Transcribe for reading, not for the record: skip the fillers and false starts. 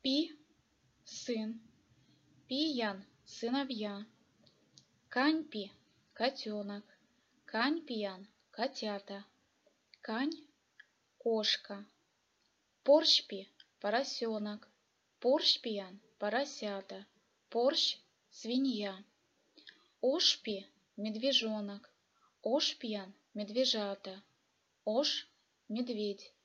Пи – сын, пиян – сыновья, Каньпи – котенок, Каньпиян – котята, Кань – кошка, Поршпи – поросенок, Поршпиян – поросята, Порщ – свинья, Ошпи – медвежонок, Ошпиян – медвежата, Ош – медведь,